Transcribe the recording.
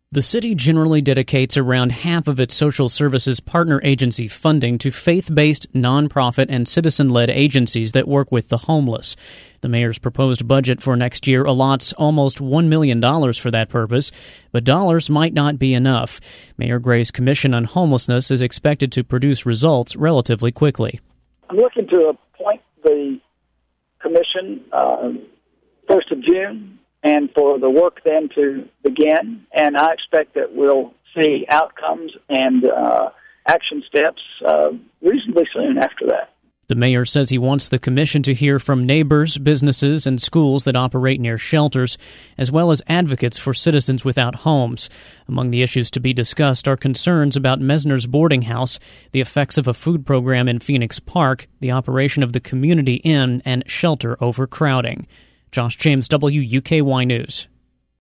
The city generally dedicates around half of its social services partner agency funding to faith-based, nonprofit, and citizen-led agencies that work with the homeless. The mayor's proposed budget for next year allots almost $1 million for that purpose, but dollars might not be enough. Mayor Gray's Commission on Homelessness is expected to produce results relatively quickly. I'm looking to appoint the commission 1st of June. And for the work then to begin, and I expect that we'll see outcomes and action steps reasonably soon after that. The mayor says he wants the commission to hear from neighbors, businesses, and schools that operate near shelters, as well as advocates for citizens without homes. Among the issues to be discussed are concerns about Messner's boarding house, the effects of a food program in Phoenix Park, the operation of the community inn, and shelter overcrowding. Josh James, WUKY News.